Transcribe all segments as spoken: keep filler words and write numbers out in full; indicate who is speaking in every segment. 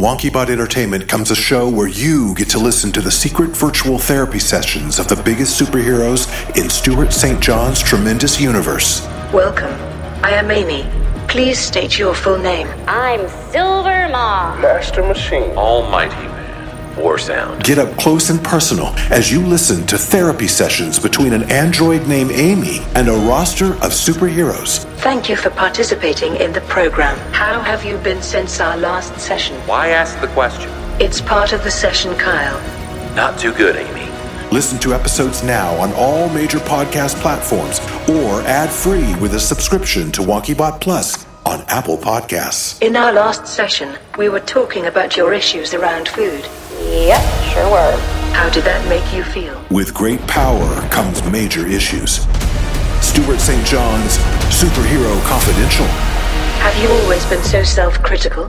Speaker 1: WonkyBot Entertainment comes a show where you get to listen to the secret virtual therapy sessions of the biggest superheroes in Stuart Saint John's tremendous universe.
Speaker 2: Welcome. I am Amy. Please state your full name.
Speaker 3: I'm Silver Maw.
Speaker 4: Master Machine.
Speaker 5: Almighty Man. War Sound.
Speaker 1: Get up close and personal as you listen to therapy sessions between an android named Amy and a roster of superheroes.
Speaker 2: Thank you for participating in the program. How have you been since our last session?
Speaker 5: Why ask the question?
Speaker 2: It's part of the session, Kyle.
Speaker 5: Not too good, Amy.
Speaker 1: Listen to episodes now on all major podcast platforms or ad-free with a subscription to WonkyBot Plus on Apple Podcasts.
Speaker 2: In our last session, we were talking about your issues around food.
Speaker 3: Yep, sure were.
Speaker 2: How did that make you feel?
Speaker 1: With great power comes major issues. Stuart Saint John's Superhero Confidential.
Speaker 2: Have you always been so self-critical?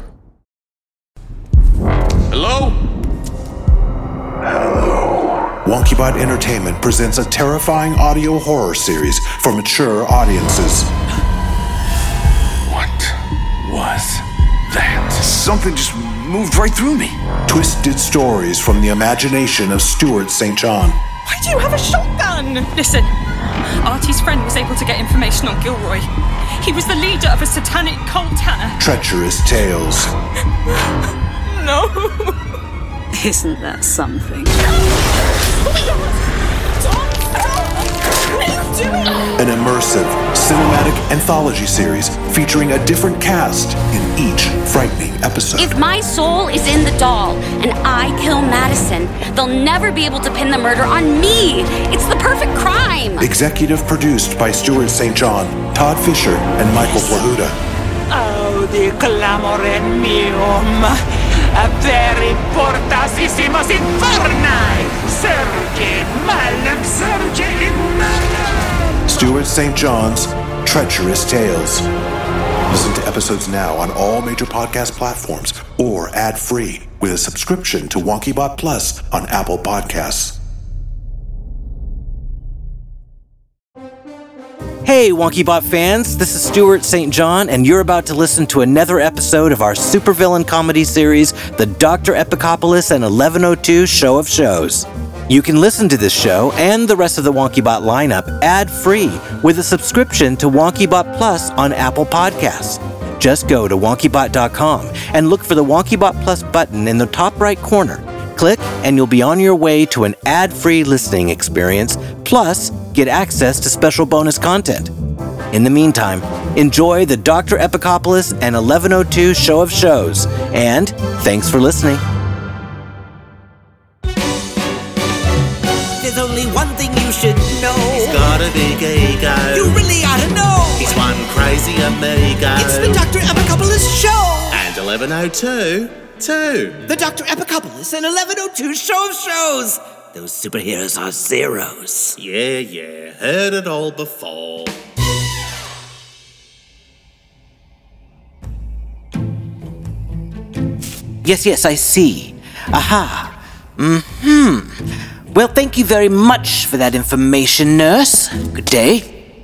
Speaker 5: Hello?
Speaker 1: Hello. WonkyBot Entertainment presents a terrifying audio horror series for mature audiences.
Speaker 6: What was that? Something just moved right through me.
Speaker 1: Twisted stories from the imagination of Stuart Saint John.
Speaker 7: Why do you have a shotgun? Listen, Artie's friend was able to get information on Gilroy. He was the leader of a satanic cult, Hannah.
Speaker 1: Treacherous tales.
Speaker 7: No.
Speaker 8: Isn't that something?
Speaker 1: An immersive, cinematic anthology series featuring a different cast in each frightening episode.
Speaker 3: If my soul is in the doll and I kill Madison, they'll never be able to pin the murder on me. It's the perfect crime.
Speaker 1: Executive produced by Stuart Saint John, Todd Fisher, and Michael Plahuta.
Speaker 9: Audi clamorem meum, aperi portasissimos inferni, surge malum, surge in malum.
Speaker 1: Stuart Saint John's Treacherous Tales. Listen to episodes now on all major podcast platforms or ad-free with a subscription to WonkyBot Plus on Apple Podcasts.
Speaker 10: Hey, WonkyBot fans, this is Stuart Saint John, and you're about to listen to another episode of our supervillain comedy series, the Doctor Epicopolis and eleven oh two Show of Shows. You can listen to this show and the rest of the WonkyBot lineup ad-free with a subscription to WonkyBot Plus on Apple Podcasts. Just go to wonky bot dot com and look for the WonkyBot Plus button in the top right corner. Click and you'll be on your way to an ad-free listening experience, plus get access to special bonus content. In the meantime, enjoy the Doctor Epicopolis and eleven oh two Show of Shows, and thanks for listening.
Speaker 11: There's only one thing you should know.
Speaker 12: He's got a big ego.
Speaker 11: You really ought to know.
Speaker 12: He's one crazy amigo.
Speaker 11: It's the Doctor Epicopolis Show.
Speaker 12: And eleven oh two, too.
Speaker 11: The Doctor Epicopolis and eleven oh two Show of Shows. Those superheroes are zeros.
Speaker 12: Yeah, yeah, heard it all before.
Speaker 10: Yes, yes, I see. Aha. Mm-hmm. Well, thank you very much for that information, nurse. Good day.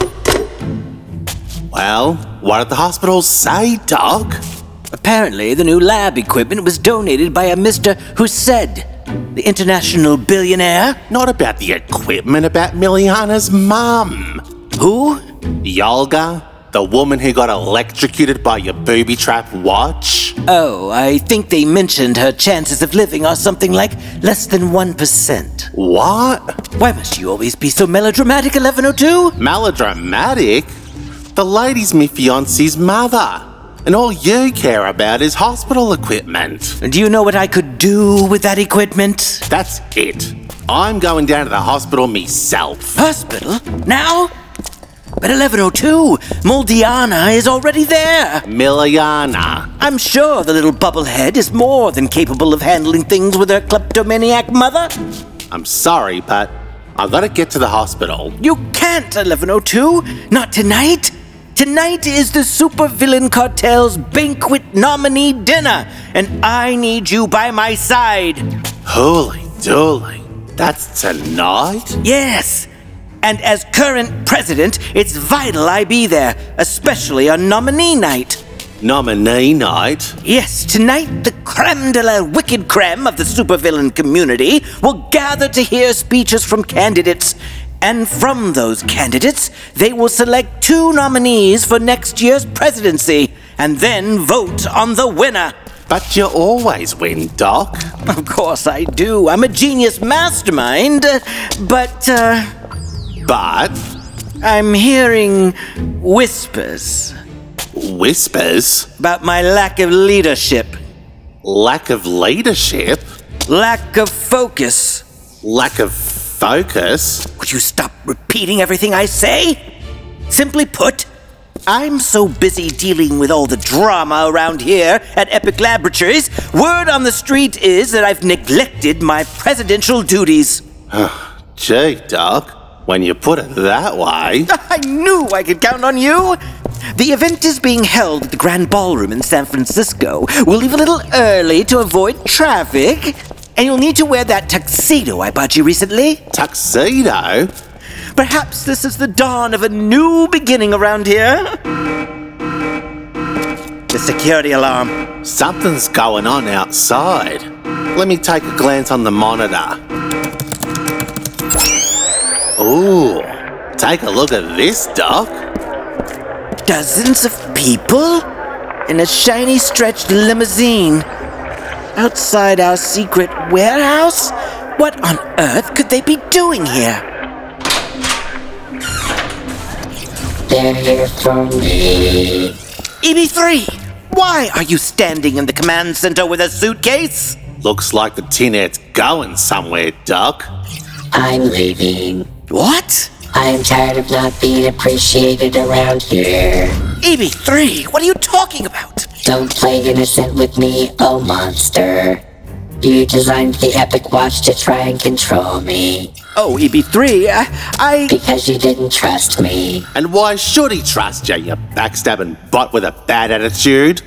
Speaker 12: Well, what did the hospital say, Doc?
Speaker 10: Apparently, the new lab equipment was donated by a Mister Hussein, the international billionaire.
Speaker 12: Not about the equipment, about Miliana's mum.
Speaker 10: Who?
Speaker 12: Yolga, the woman who got electrocuted by your booby trap watch.
Speaker 10: Oh, I think they mentioned her chances of living are something like less than one percent.
Speaker 12: What?
Speaker 10: Why must you always be so melodramatic, eleven oh two?
Speaker 12: Melodramatic? The lady's me fiance's mother. And all you care about is hospital equipment.
Speaker 10: Do you know what I could do with that equipment?
Speaker 12: That's it. I'm going down to the hospital myself.
Speaker 10: Hospital? Now? But eleven oh two, Moldiana is already there.
Speaker 12: Miliana.
Speaker 10: I'm sure the little bubblehead is more than capable of handling things with her kleptomaniac mother.
Speaker 12: I'm sorry, but I've got to get to the hospital.
Speaker 10: You can't, eleven oh two. Not tonight. Tonight is the Supervillain Cartel's banquet nominee dinner, and I need you by my side.
Speaker 12: Holy dooly. That's tonight?
Speaker 10: Yes. And as current president, it's vital I be there, especially on nominee night.
Speaker 12: Nominee night?
Speaker 11: Yes, tonight the creme de la wicked creme of the supervillain community will gather to hear speeches from candidates. And from those candidates, they will select two nominees for next year's presidency, and then vote on the winner.
Speaker 12: But you always win, Doc.
Speaker 11: Of course I do. I'm a genius mastermind. But, uh...
Speaker 12: But?
Speaker 11: I'm hearing whispers.
Speaker 12: Whispers?
Speaker 11: About my lack of leadership.
Speaker 12: Lack of leadership?
Speaker 11: Lack of focus.
Speaker 12: Lack of focus?
Speaker 11: Would you stop repeating everything I say? Simply put, I'm so busy dealing with all the drama around here at Epic Laboratories, word on the street is that I've neglected my presidential duties.
Speaker 12: Gee, Doc, when you put it that way...
Speaker 11: I knew I could count on you! The event is being held at the Grand Ballroom in San Francisco. We'll leave a little early to avoid traffic, and you'll need to wear that tuxedo I bought you recently.
Speaker 12: Tuxedo?
Speaker 11: Perhaps this is the dawn of a new beginning around here. The security alarm.
Speaker 12: Something's going on outside. Let me take a glance on the monitor. Ooh, take a look at this, Doc.
Speaker 11: Dozens of people in a shiny stretched limousine outside our secret warehouse? What on earth could they be doing here?
Speaker 4: They're here for me.
Speaker 11: E B three, why are you standing in the command center with a suitcase?
Speaker 12: Looks like the tin head's going somewhere, Doc.
Speaker 4: I'm leaving.
Speaker 11: What?
Speaker 4: I'm tired of not being appreciated around here.
Speaker 11: E B three, what are you talking about?
Speaker 4: Don't play innocent with me, oh monster. You designed the Epic Watch to try and control me.
Speaker 11: Oh, E B three, I... I...
Speaker 4: Because you didn't trust me.
Speaker 12: And why should he trust you, you backstabbing bot with a bad attitude?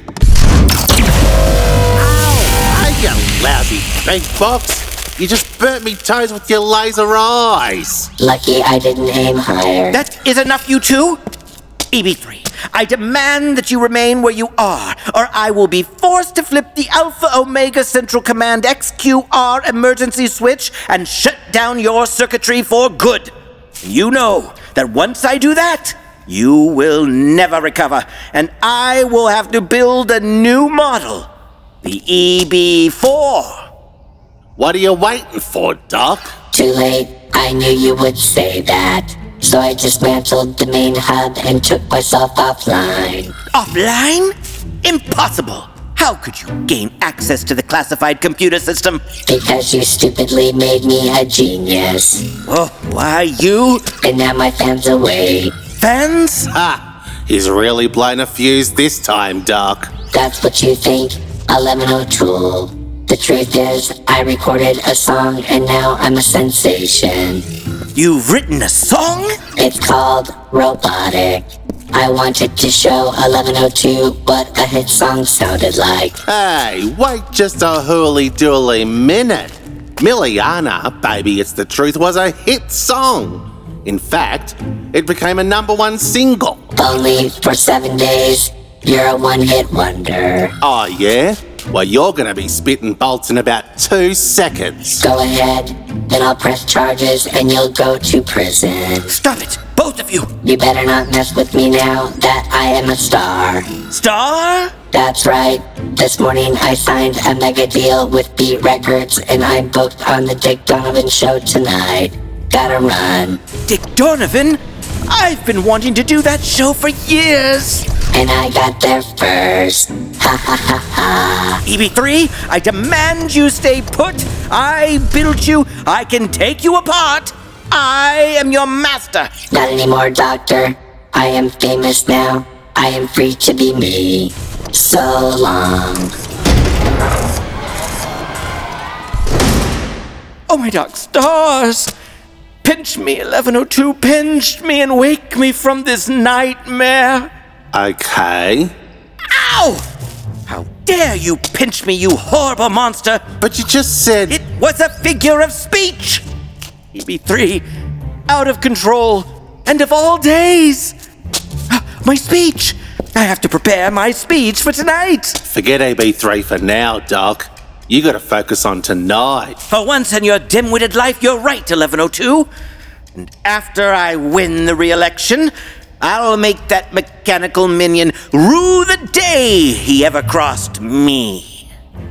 Speaker 12: Ow! Hey, you lousy big box! You just burnt me toes with your laser eyes!
Speaker 4: Lucky I didn't aim higher.
Speaker 11: That is enough, you two! E B three, I demand that you remain where you are, or I will be forced to flip the Alpha Omega Central Command X Q R emergency switch and shut down your circuitry for good. You know that once I do that, you will never recover, and I will have to build a new model, the E B four.
Speaker 12: What are you waiting for, Doc?
Speaker 4: Too late. I knew you would say that. So I dismantled the main hub and took myself offline.
Speaker 11: Offline? Impossible! How could you gain access to the classified computer system?
Speaker 4: Because you stupidly made me a genius.
Speaker 11: Oh, why you?
Speaker 4: And now my fan's away.
Speaker 11: Fans?
Speaker 12: Ha! He's really blown a fuse this time, Doc.
Speaker 4: That's what you think, eleven oh two. The truth is, I recorded a song and now I'm a sensation.
Speaker 11: You've written a song?
Speaker 4: It's called Robotic. I wanted to show eleven oh two what a hit song sounded like.
Speaker 12: Hey, wait just a hooly-dooly minute. Miliana, Baby It's the Truth was a hit song. In fact, it became a number one single.
Speaker 4: Only for seven days, you're a one-hit wonder.
Speaker 12: Oh, yeah? Well, you're gonna be spitting bolts in about two seconds.
Speaker 4: Go ahead, then I'll press charges and you'll go to prison.
Speaker 11: Stop it, both of you!
Speaker 4: You better not mess with me now that I am a star.
Speaker 11: Star?
Speaker 4: That's right. This morning I signed a mega deal with Beat Records and I'm booked on the Dick Donovan show tonight. Gotta run.
Speaker 11: Dick Donovan? I've been wanting to do that show for years!
Speaker 4: And I got there first. Ha ha ha ha.
Speaker 11: E B three, I demand you stay put. I built you. I can take you apart. I am your master.
Speaker 4: Not anymore, Doctor. I am famous now. I am free to be me. So long.
Speaker 11: Oh my dark stars. Pinch me, eleven oh two. Pinch me and wake me from this nightmare.
Speaker 12: Okay.
Speaker 11: Ow! How dare you pinch me, you horrible monster!
Speaker 12: But you just said...
Speaker 11: It was a figure of speech! E B three, out of control, and of all days! My speech! I have to prepare my speech for tonight.
Speaker 12: Forget A B three for now, Doc. You gotta focus on tonight.
Speaker 11: For once in your dim-witted life, you're right, eleven oh two. And after I win the re-election, I'll make that mechanical minion rue the day he ever crossed me.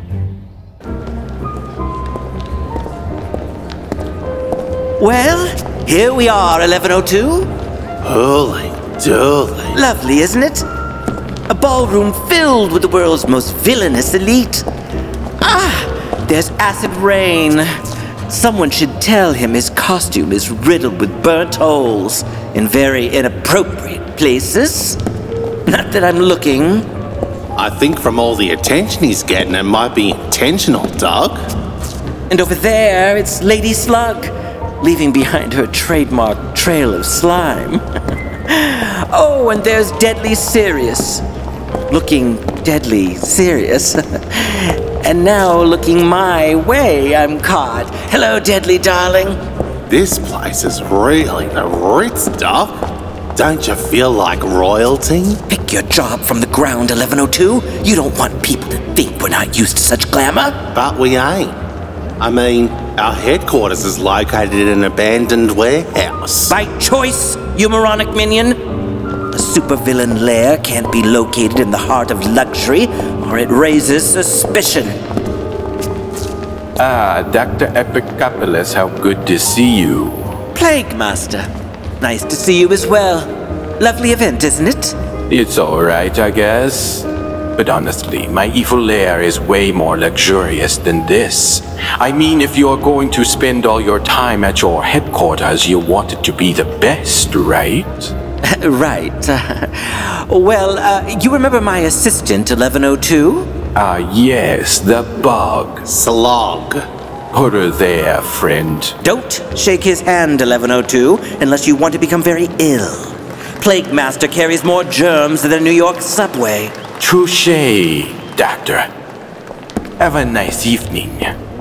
Speaker 11: Well, here we are, eleven oh two.
Speaker 12: Holy dooly.
Speaker 11: Lovely, isn't it? A ballroom filled with the world's most villainous elite. Ah, there's acid rain. Someone should tell him his costume is riddled with burnt holes in very inappropriate places. Not that I'm looking.
Speaker 12: I think from all the attention he's getting, it might be intentional, Doc.
Speaker 11: And over there, it's Lady Slug, leaving behind her trademark trail of slime. Oh, and there's Deadly Serious, looking deadly serious. And now, looking my way, I'm caught. Hello, Deadly darling.
Speaker 12: This place is really the Ritz, Doc. Don't you feel like royalty?
Speaker 11: Pick your job from the ground, eleven oh two. You don't want people to think we're not used to such glamour.
Speaker 12: But we ain't. I mean, our headquarters is located in an abandoned warehouse.
Speaker 11: By choice, you moronic minion. A supervillain lair can't be located in the heart of luxury, or it raises suspicion.
Speaker 13: Ah, Doctor Epicopoulos, how good to see you.
Speaker 11: Plague Master, nice to see you as well. Lovely event, isn't it?
Speaker 13: It's all right, I guess. But honestly, my evil lair is way more luxurious than this. I mean, if you're going to spend all your time at your headquarters, you want it to be the best, right?
Speaker 11: Right. Uh, well, uh, you remember my assistant, eleven oh two?
Speaker 13: Ah, uh, yes, the bug.
Speaker 12: Slog.
Speaker 13: Put her there, friend.
Speaker 11: Don't shake his hand, eleven oh two, unless you want to become very ill. Plague Master carries more germs than the New York subway.
Speaker 13: Touché, Doctor. Have a nice evening.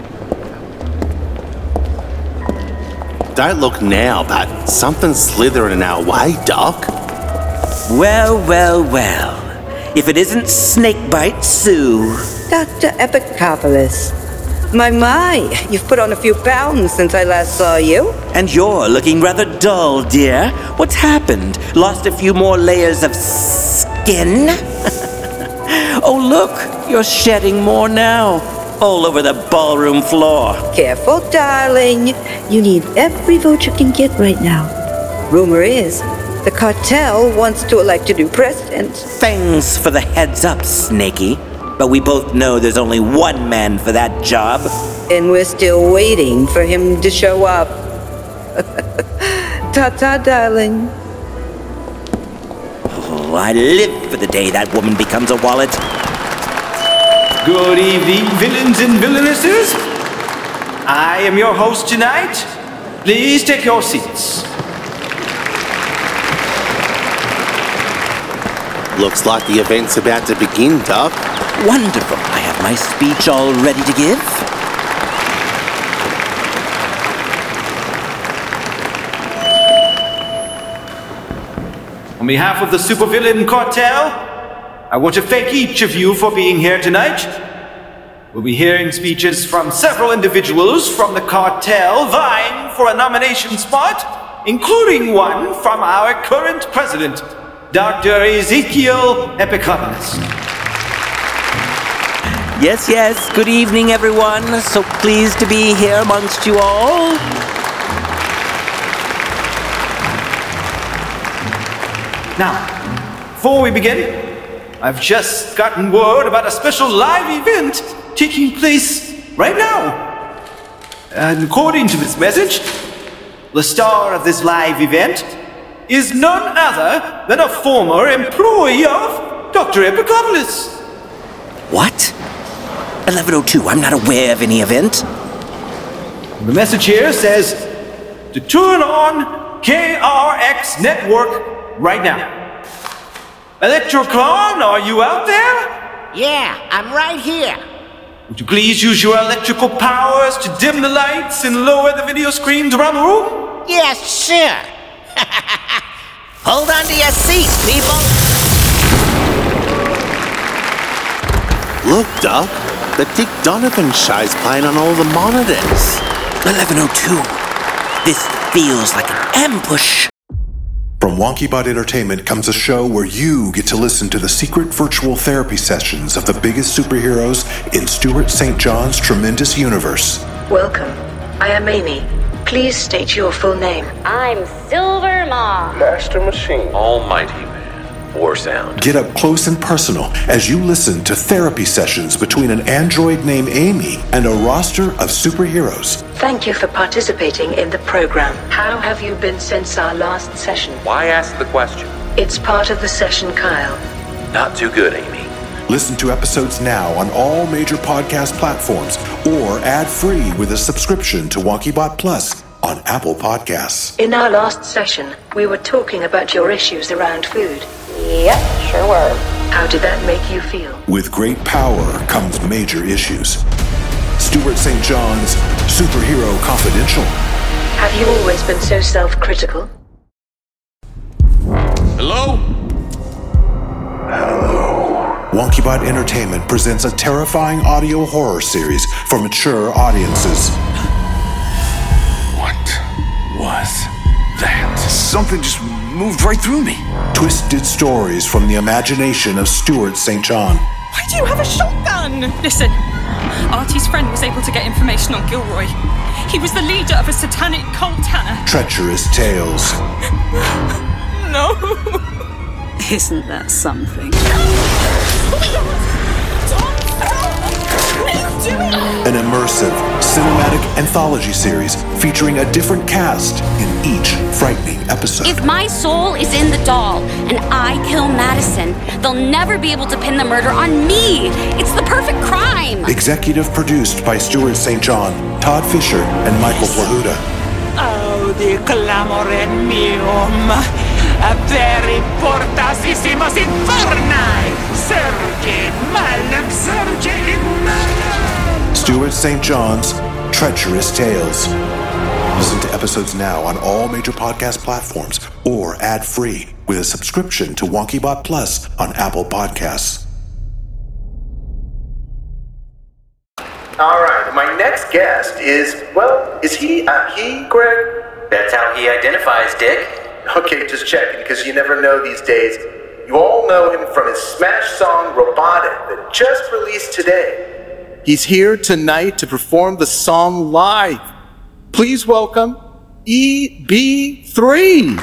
Speaker 12: Don't look now, but something's slithering in our way, Doc.
Speaker 11: Well, well, well. If it isn't Snakebite Sue.
Speaker 14: Doctor Epicopoulos. My, my, you've put on a few pounds since I last saw you.
Speaker 11: And you're looking rather dull, dear. What's happened? Lost a few more layers of skin? Oh, look, you're shedding more now. All over the ballroom floor.
Speaker 14: Careful, darling. You need every vote you can get right now. Rumor is, the cartel wants to elect a new president.
Speaker 11: Thanks for the heads up, Snakey. But we both know there's only one man for that job.
Speaker 14: And we're still waiting for him to show up. Ta-ta, darling.
Speaker 11: Oh, I live for the day that woman becomes a wallet.
Speaker 15: Good evening, villains and villainesses. I am your host tonight. Please take your seats.
Speaker 12: Looks like the event's about to begin, Doc.
Speaker 11: Wonderful. I have my speech all ready to give.
Speaker 15: On behalf of the supervillain cartel, I want to thank each of you for being here tonight. We'll be hearing speeches from several individuals from the cartel vying for a nomination spot, including one from our current president, Doctor Ezekiel Epicopoulos.
Speaker 11: Yes, yes. Good evening, everyone. So pleased to be here amongst you all.
Speaker 15: Now, before we begin, I've just gotten word about a special live event taking place right now. And according to this message, the star of this live event is none other than a former employee of Doctor Epicopoulos.
Speaker 11: What? eleven oh two, I'm not aware of any event.
Speaker 15: The message here says to turn on K R X Network right now. Electrocon, are you out there?
Speaker 16: Yeah, I'm right here.
Speaker 15: Would you please use your electrical powers to dim the lights and lower the video screens around the room?
Speaker 16: Yes, sure. Hold on to your seats, people.
Speaker 12: Look, Doc. The Dick Donovan show's playing on all the monitors.
Speaker 11: eleven oh two. This feels like an ambush.
Speaker 1: From WonkyBot Entertainment comes a show where you get to listen to the secret virtual therapy sessions of the biggest superheroes in Stuart Saint John's tremendous universe.
Speaker 2: Welcome. I am Amy. Please state your full name.
Speaker 3: I'm Silver Maw.
Speaker 5: Master Machine. Almighty Man. War Sound.
Speaker 1: Get up close and personal as you listen to therapy sessions between an android named Amy and a roster of superheroes.
Speaker 2: Thank you for participating in the program. How have you been since our last session?
Speaker 5: Why ask the question?
Speaker 2: It's part of the session, Kyle.
Speaker 5: Not too good, Amy.
Speaker 1: Listen to episodes now on all major podcast platforms or ad-free with a subscription to WonkyBot Plus on Apple Podcasts.
Speaker 2: In our last session, we were talking about your issues around food.
Speaker 3: Yep, sure were.
Speaker 2: How did that make you feel?
Speaker 1: With great power comes major issues. Stuart Saint John's Superhero Confidential.
Speaker 2: Have you always been so self-critical?
Speaker 6: Hello?
Speaker 1: WonkyBot Entertainment presents a terrifying audio horror series for mature audiences.
Speaker 6: What was that? Something just moved right through me.
Speaker 1: Twisted stories from the imagination of Stuart Saint John.
Speaker 7: Why do you have a shotgun? Listen, Artie's friend was able to get information on Gilroy. He was the leader of a satanic cult, Hannah.
Speaker 1: Treacherous tales.
Speaker 7: No.
Speaker 8: Isn't that something?
Speaker 1: An immersive, cinematic anthology series featuring a different cast in each frightening episode.
Speaker 3: If my soul is in the doll and I kill Madison, they'll never be able to pin the murder on me. It's the perfect crime.
Speaker 1: Executive produced by Stuart Saint John, Todd Fisher, and Michael Plahuta.
Speaker 9: Oh, the clamore meum. Very portasissimos inferni. Surge malum, surge malum.
Speaker 1: Stuart Saint John's Treacherous Tales. Listen to episodes now on all major podcast platforms or ad-free with a subscription to WonkyBot Plus on Apple Podcasts.
Speaker 16: All right, my next guest is, well, is he a he, Greg?
Speaker 17: That's how he identifies, Dick.
Speaker 16: Okay, just checking, because you never know these days. You all know him from his smash song Robotic that just released today.
Speaker 12: He's here tonight to perform the song live. Please welcome E B three.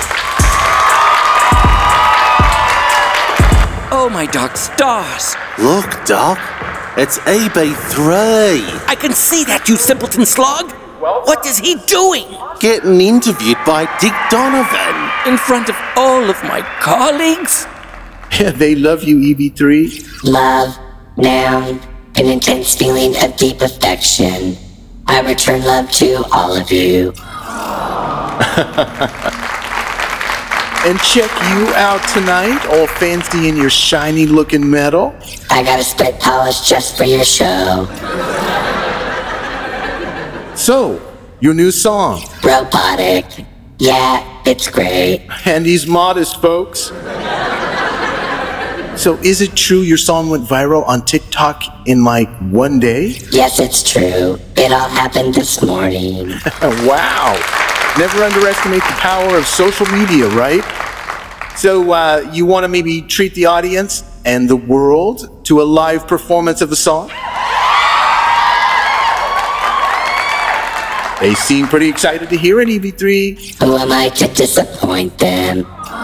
Speaker 11: Oh my dark stars!
Speaker 12: Look, Doc. It's E B three.
Speaker 11: I can see that, you simpleton slug! What is he doing?
Speaker 12: Getting interviewed by Dick Donovan.
Speaker 11: In front of all of my colleagues?
Speaker 12: Yeah, they love you, E B three.
Speaker 4: Love, noun, an intense feeling of deep affection. I return love to all of you.
Speaker 12: And check you out tonight, all fancy in your shiny looking metal.
Speaker 4: I got a spit polish just for your show.
Speaker 12: So, your new song.
Speaker 4: Robotic. Yeah, it's great.
Speaker 12: And he's modest, folks. So is it true your song went viral on TikTok in like one day?
Speaker 4: Yes, it's true. It all happened this morning.
Speaker 12: Wow. Never underestimate the power of social media, right? So uh, you want to maybe treat the audience and the world to a live performance of the song? They seem pretty excited to hear it, E B three.
Speaker 4: Who am I to disappoint them?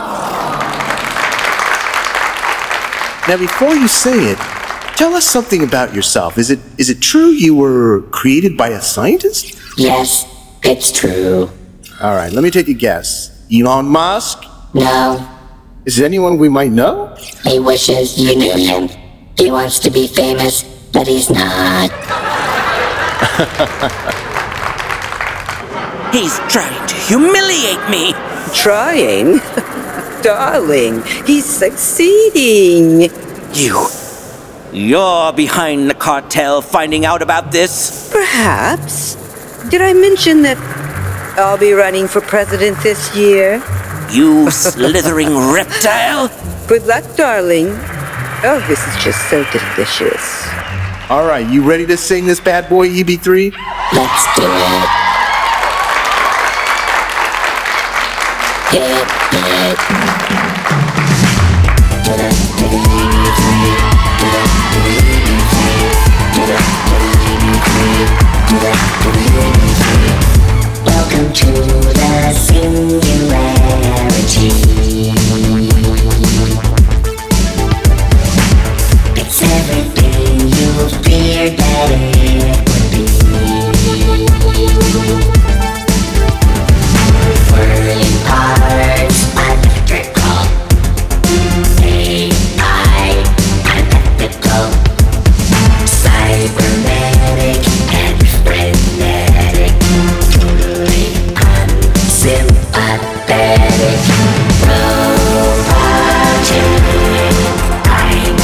Speaker 12: Now, before you say it, tell us something about yourself. Is it is it true you were created by a scientist?
Speaker 4: Yes, it's true.
Speaker 12: All right, let me take a guess. Elon Musk?
Speaker 4: No.
Speaker 12: Is it anyone we might know?
Speaker 4: He wishes you knew him. He wants to be famous, but he's not.
Speaker 11: He's trying to humiliate me.
Speaker 14: Trying? Darling, he's succeeding.
Speaker 11: You. You're behind the cartel finding out about this?
Speaker 14: Perhaps. Did I mention that I'll be running for president this year?
Speaker 11: You slithering reptile.
Speaker 14: Good luck, darling. Oh, this is just so delicious.
Speaker 6: All right, you ready to sing this bad boy, E B three?
Speaker 4: Let's do it. Hit it. Welcome to the singularity. It's everything you feared that it would be. Whirling parts, electrical. A I, unethical. Cybernetic and frenetic. Totally unsympathetic. Robotic. I'm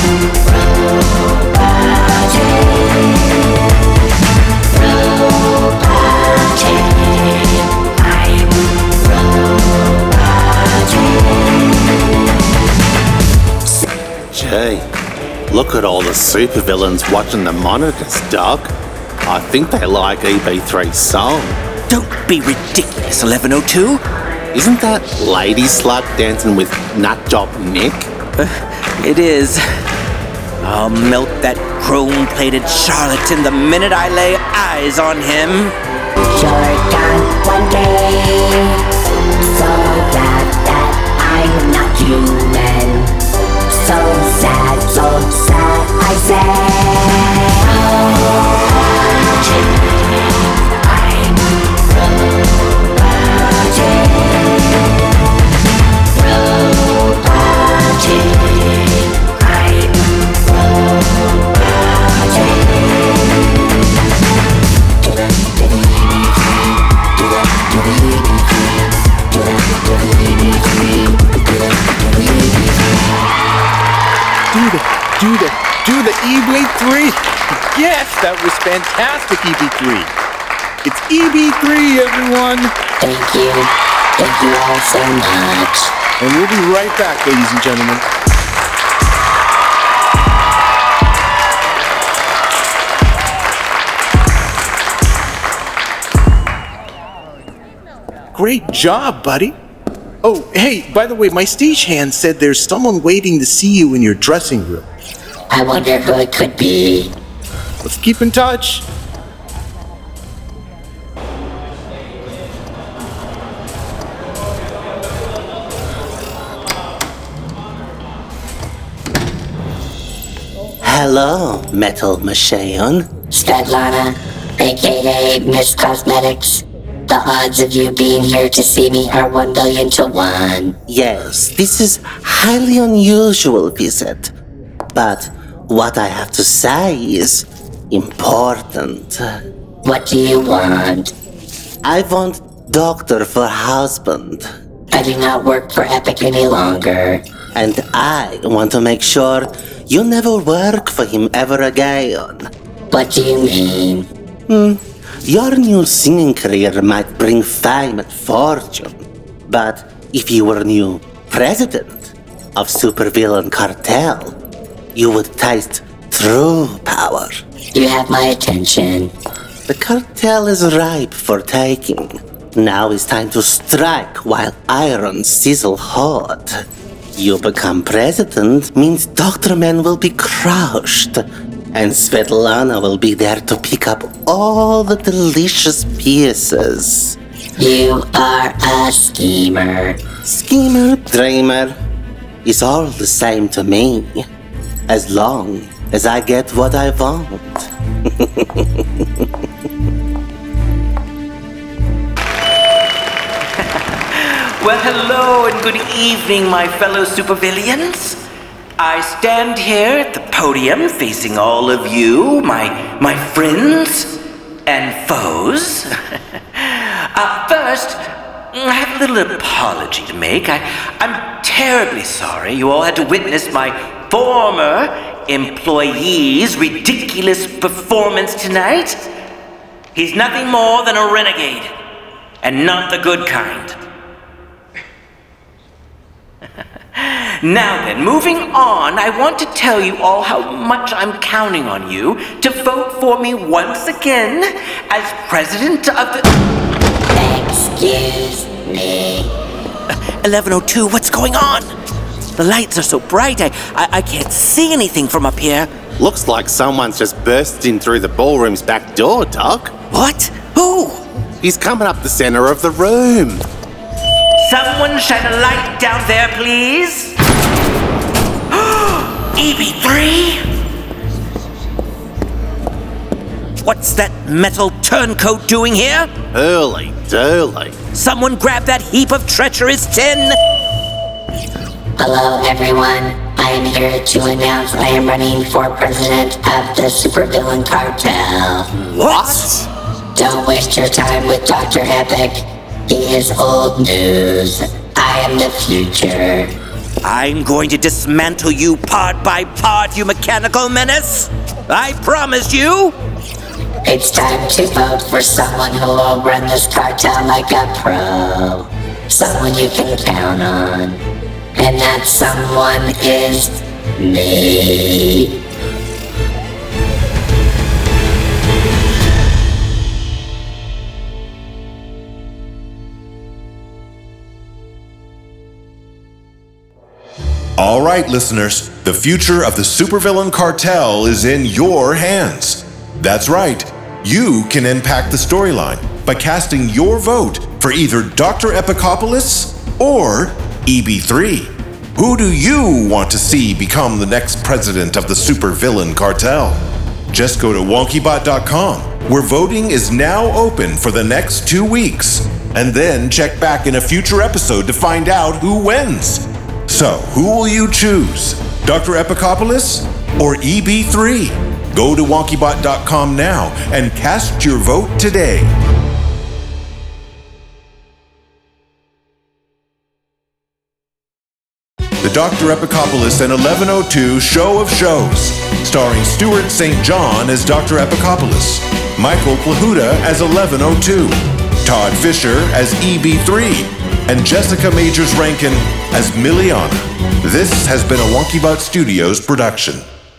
Speaker 12: Gee, look at all the supervillains watching the monitors, Doc. I think they like E B three's song.
Speaker 11: Don't be ridiculous, eleven oh two.
Speaker 12: Isn't that Lady Slug dancing with Nutjob Nick?
Speaker 11: Uh, it is. I'll melt that chrome-plated charlatan the minute I lay eyes on him.
Speaker 4: You're gone one day, so glad that I'm not human. So sad, so sad, I say. I'm
Speaker 6: Do the, do the, do the E B three. Yes, that was fantastic, E B three. It's E B three, everyone.
Speaker 4: Thank you. Thank you all so much.
Speaker 6: And we'll be right back, ladies and gentlemen. Great job, buddy. Oh, hey, by the way, my stagehand said there's someone waiting to see you in your dressing room.
Speaker 4: I wonder who it could be.
Speaker 6: Let's keep in touch.
Speaker 11: Hello, Metal Machine.
Speaker 4: Svetlana, aka Miss Cosmetics. The odds of you being here to see me are one billion to one.
Speaker 11: Yes, this is highly unusual visit. But what I have to say is important.
Speaker 4: What do you want?
Speaker 11: I want Doctor for husband.
Speaker 4: I do not work for Epic any longer.
Speaker 11: And I want to make sure you never work for him ever again.
Speaker 4: What do you mean?
Speaker 11: Hmm. Your new singing career might bring fame and fortune, but if you were new president of Supervillain Cartel, you would taste true power.
Speaker 4: You have my attention.
Speaker 11: The cartel is ripe for taking. Now is time to strike while iron sizzle hot. You become president means Doctor Man will be crushed. And Svetlana will be there to pick up all the delicious pieces.
Speaker 4: You are a schemer.
Speaker 11: Schemer, dreamer, it's all the same to me. As long as I get what I want. Well, hello and good evening, my fellow supervillains. I stand here at the podium facing all of you, my my friends and foes. uh, first, I have a little apology to make. I, I'm terribly sorry you all had to witness my former employee's ridiculous performance tonight. He's nothing more than a renegade, and not the good kind. Now then, moving on, I want to tell you all how much I'm counting on you to vote for me once again as president of the...
Speaker 4: Excuse me.
Speaker 11: eleven oh two, what's going on? The lights are so bright, I, I, I can't see anything from up here.
Speaker 12: Looks like someone's just burst in through the ballroom's back door, Doc.
Speaker 11: What? Who?
Speaker 12: He's coming up the center of the room.
Speaker 11: Someone shine a light down there, please. E B three? What's that metal turncoat doing here?
Speaker 12: Early, early.
Speaker 11: Someone grab that heap of treacherous tin.
Speaker 4: Hello, everyone. I am here to announce I am running for president of the Supervillain Cartel.
Speaker 11: What?
Speaker 4: Don't waste your time with Doctor Epic. He is old news. I am the future.
Speaker 11: I'm going to dismantle you part by part, you mechanical menace. I promise you.
Speaker 4: It's time to vote for someone who will run this cartel like a pro. Someone you can count on. And that someone is me.
Speaker 1: All right, listeners, the future of the Supervillain Cartel is in your hands. That's right, you can impact the storyline by casting your vote for either Doctor Epicopoulos or E B three. Who do you want to see become the next president of the Supervillain Cartel? Just go to Wonkybot dot com, where voting is now open for the next two weeks, and then check back in a future episode to find out who wins. So, who will you choose? Doctor Epicopoulos or E B three? Go to Wonkybot dot com now and cast your vote today. The Doctor Epicopoulos and eleven oh two Show of Shows, starring Stuart Saint John as Doctor Epicopoulos, Michael Plahuta as eleven oh two, Todd Fisher as E B three, and Jessica Majors Rankin as Miliana. This has been a Wonkybot Studios production.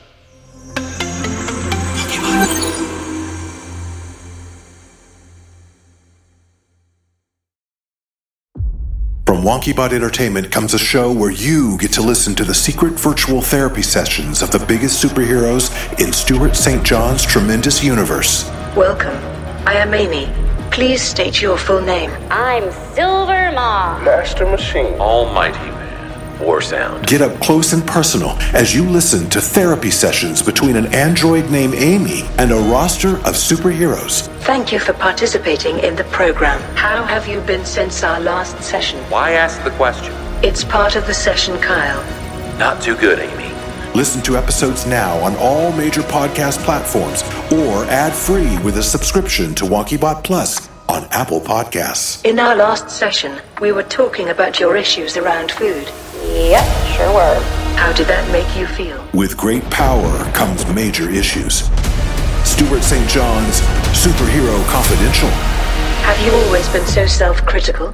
Speaker 1: From Wonkybot Entertainment comes a show where you get to listen to the secret virtual therapy sessions of the biggest superheroes in Stuart Saint John's tremendous universe.
Speaker 2: Welcome. I am Amy. Please state your full name.
Speaker 3: I'm Silver Maw.
Speaker 5: Master Machine. Almighty Man. War Sound.
Speaker 1: Get up close and personal as you listen to therapy sessions between an android named Amy and a roster of superheroes.
Speaker 2: Thank you for participating in the program. How have you been since our last session?
Speaker 5: Why ask the question?
Speaker 2: It's part of the session, Kyle.
Speaker 5: Not too good, Amy.
Speaker 1: Listen to episodes now on all major podcast platforms or ad-free with a subscription to Wonkybot Plus on Apple Podcasts.
Speaker 2: In our last session, we were talking about your issues around food.
Speaker 3: Yep, sure were.
Speaker 2: How did that make you feel?
Speaker 1: With great power comes major issues. Stuart Saint John's Superhero Confidential.
Speaker 2: Have you always been so self-critical?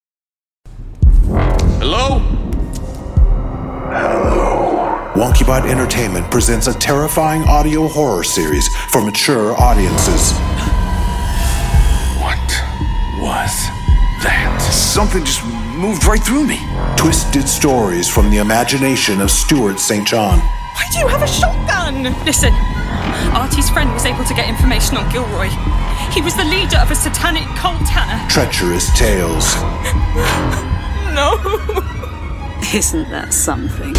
Speaker 5: Hello?
Speaker 1: Hello. Wonkybot Entertainment presents a terrifying audio horror series for mature audiences.
Speaker 18: What was that? Something just moved right through me.
Speaker 1: Twisted stories from the imagination of Stuart Saint John.
Speaker 7: Why do you have a shotgun? Listen, Artie's friend was able to get information on Gilroy. He was the leader of a satanic cult, Hannah.
Speaker 1: Treacherous tales.
Speaker 7: No.
Speaker 8: Isn't that something?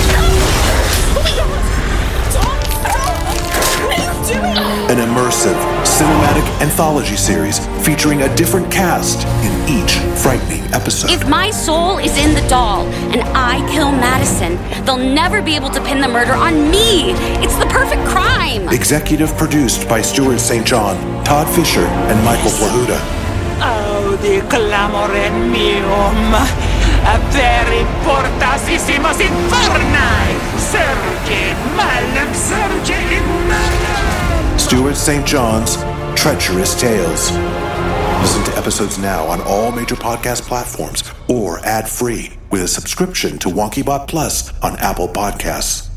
Speaker 1: An immersive, cinematic anthology series featuring a different cast in each frightening episode.
Speaker 3: If my soul is in the doll and I kill Madison, they'll never be able to pin the murder on me. It's the perfect crime.
Speaker 1: Executive produced by Stuart Saint John, Todd Fisher, and Michael Plahuta.
Speaker 9: Audi clamorem meum, aperi portasissimos inferni, surge malum, surge in malum.
Speaker 1: Stuart Saint John's Treacherous Tales. Listen to episodes now on all major podcast platforms or ad-free with a subscription to WonkyBot Plus on Apple Podcasts.